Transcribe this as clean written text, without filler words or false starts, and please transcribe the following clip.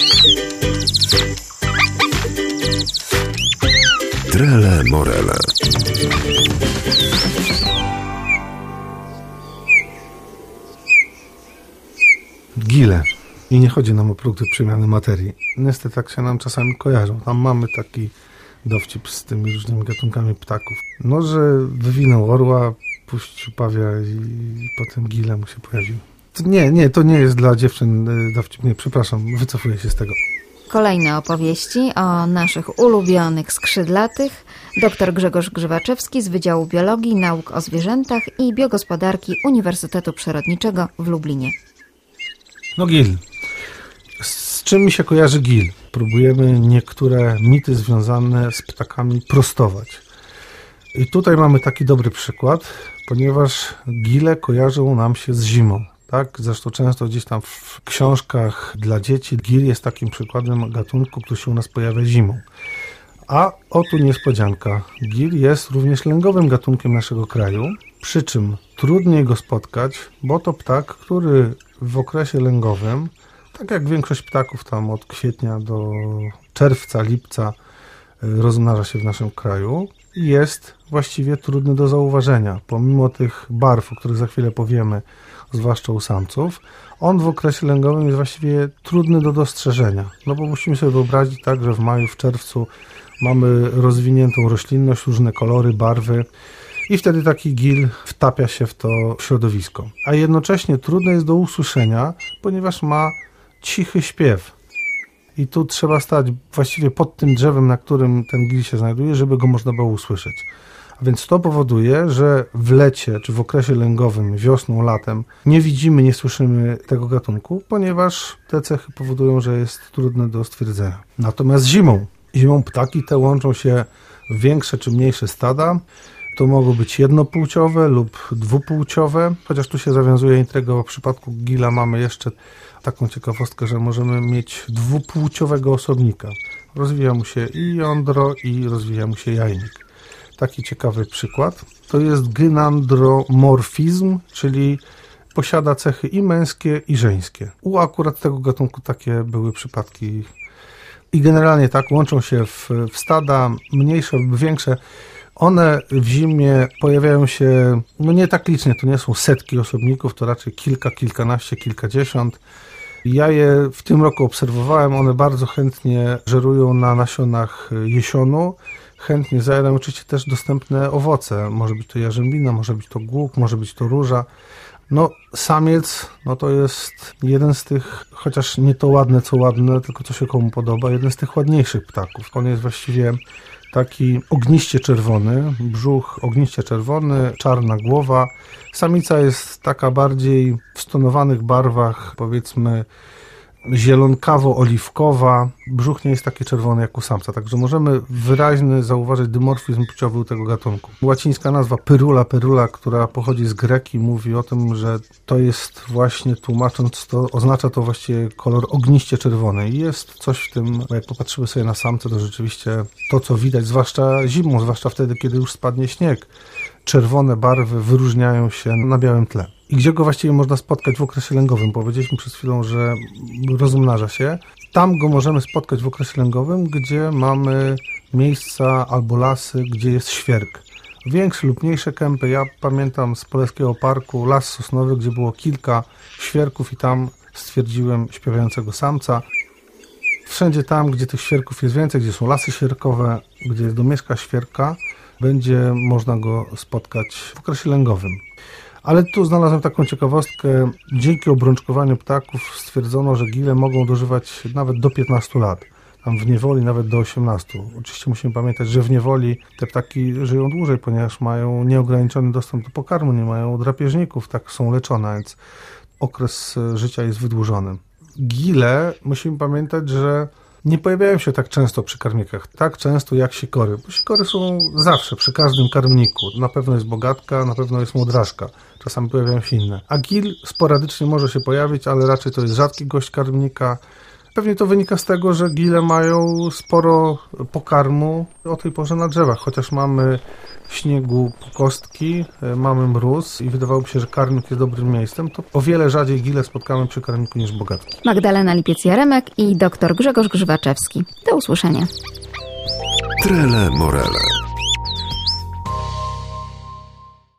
Trele Morele. Gile. I nie chodzi nam o produkty przemiany materii. Niestety tak się nam czasami kojarzą. Tam mamy taki dowcip z tymi różnymi gatunkami ptaków. No, że wywinął orła, puścił pawia i potem gile mu się pojawił. To nie jest dla dziewczyn dowcip. Nie, przepraszam, wycofuję się z tego. Kolejne opowieści o naszych ulubionych skrzydlatych. Dr Grzegorz Grzywaczewski z Wydziału Biologii, Nauk o Zwierzętach i Biogospodarki Uniwersytetu Przyrodniczego w Lublinie. No gil. Z czym mi się kojarzy gil? Próbujemy niektóre mity związane z ptakami prostować. I tutaj mamy taki dobry przykład, ponieważ gile kojarzą nam się z zimą. Tak? Zresztą często gdzieś tam w książkach dla dzieci gil jest takim przykładem gatunku, który się u nas pojawia zimą. A oto niespodzianka. Gil jest również lęgowym gatunkiem naszego kraju, przy czym trudniej go spotkać, bo to ptak, który w okresie lęgowym, tak jak większość ptaków tam od kwietnia do czerwca, lipca rozmnaża się w naszym kraju, jest właściwie trudny do zauważenia. Pomimo tych barw, o których za chwilę powiemy, zwłaszcza u samców, on w okresie lęgowym jest właściwie trudny do dostrzeżenia. No bo musimy sobie wyobrazić tak, że w maju, w czerwcu mamy rozwiniętą roślinność, różne kolory, barwy i wtedy taki gil wtapia się w to środowisko. A jednocześnie trudne jest do usłyszenia, ponieważ ma cichy śpiew. I tu trzeba stać właściwie pod tym drzewem, na którym ten gil się znajduje, żeby go można było usłyszeć. A więc to powoduje, że w lecie, czy w okresie lęgowym, wiosną, latem nie widzimy, nie słyszymy tego gatunku, ponieważ te cechy powodują, że jest trudne do stwierdzenia. Natomiast zimą ptaki te łączą się w większe czy mniejsze stada. To mogą być jednopłciowe lub dwupłciowe, chociaż tu się zawiązuje intryga, bo w przypadku gila mamy jeszcze taką ciekawostkę, że możemy mieć dwupłciowego osobnika. Rozwija mu się i jądro, i rozwija mu się jajnik. Taki ciekawy przykład to jest gynandromorfizm, czyli posiada cechy i męskie, i żeńskie. U akurat tego gatunku takie były przypadki. I generalnie tak łączą się w stada, mniejsze lub większe. One w zimie pojawiają się, no nie tak licznie, to nie są setki osobników, to raczej kilka, kilkanaście, kilkadziesiąt. Ja je w tym roku obserwowałem, one bardzo chętnie żerują na nasionach jesionu, chętnie zjadają oczywiście też dostępne owoce. Może być to jarzębina, może być to głuk, może być to róża. No samiec, no to jest jeden z tych, chociaż nie to ładne, co ładne, tylko co się komu podoba, jeden z tych ładniejszych ptaków. On jest właściwie taki ogniście czerwony, brzuch ogniście czerwony, czarna głowa. Samica jest taka bardziej w stonowanych barwach, powiedzmy zielonkawo-oliwkowa. Brzuch nie jest taki czerwony jak u samca, także możemy wyraźny zauważyć dymorfizm płciowy u tego gatunku. Łacińska nazwa pyrula, która pochodzi z greki, mówi o tym, że to jest właśnie, tłumacząc to, oznacza to właściwie kolor ogniście czerwony. I jest coś w tym, jak popatrzymy sobie na samce, to rzeczywiście to, co widać, zwłaszcza zimą, zwłaszcza wtedy, kiedy już spadnie śnieg, czerwone barwy wyróżniają się na białym tle. I gdzie go właściwie można spotkać w okresie lęgowym? Powiedzieliśmy przed chwilą, że rozmnaża się. Tam go możemy spotkać w okresie lęgowym, gdzie mamy miejsca albo lasy, gdzie jest świerk. Większe lub mniejsze kępy. Ja pamiętam z Poleskiego Parku las sosnowy, gdzie było kilka świerków i tam stwierdziłem śpiewającego samca. Wszędzie tam, gdzie tych świerków jest więcej, gdzie są lasy świerkowe, gdzie domieszka świerka, będzie można go spotkać w okresie lęgowym. Ale tu znalazłem taką ciekawostkę. Dzięki obrączkowaniu ptaków stwierdzono, że gile mogą dożywać nawet do 15 lat. Tam w niewoli nawet do 18. Oczywiście musimy pamiętać, że w niewoli te ptaki żyją dłużej, ponieważ mają nieograniczony dostęp do pokarmu, nie mają drapieżników, tak są leczone, więc okres życia jest wydłużony. Gile, musimy pamiętać, że nie pojawiają się tak często przy karmnikach, tak często jak sikory. Bo sikory są zawsze, przy każdym karmniku. Na pewno jest bogatka, na pewno jest modraszka. Czasami pojawiają się inne. A gil sporadycznie może się pojawić, ale raczej to jest rzadki gość karmnika. Pewnie to wynika z tego, że gile mają sporo pokarmu o tej porze na drzewach, chociaż mamy śniegu po kostki, mamy mróz i wydawałoby się, że karmnik jest dobrym miejscem, to o wiele rzadziej gile spotkamy przy karmniku niż bogatki. Magdalena Lipiec-Jaremek i dr Grzegorz Grzywaczewski. Do usłyszenia. Trele Morele.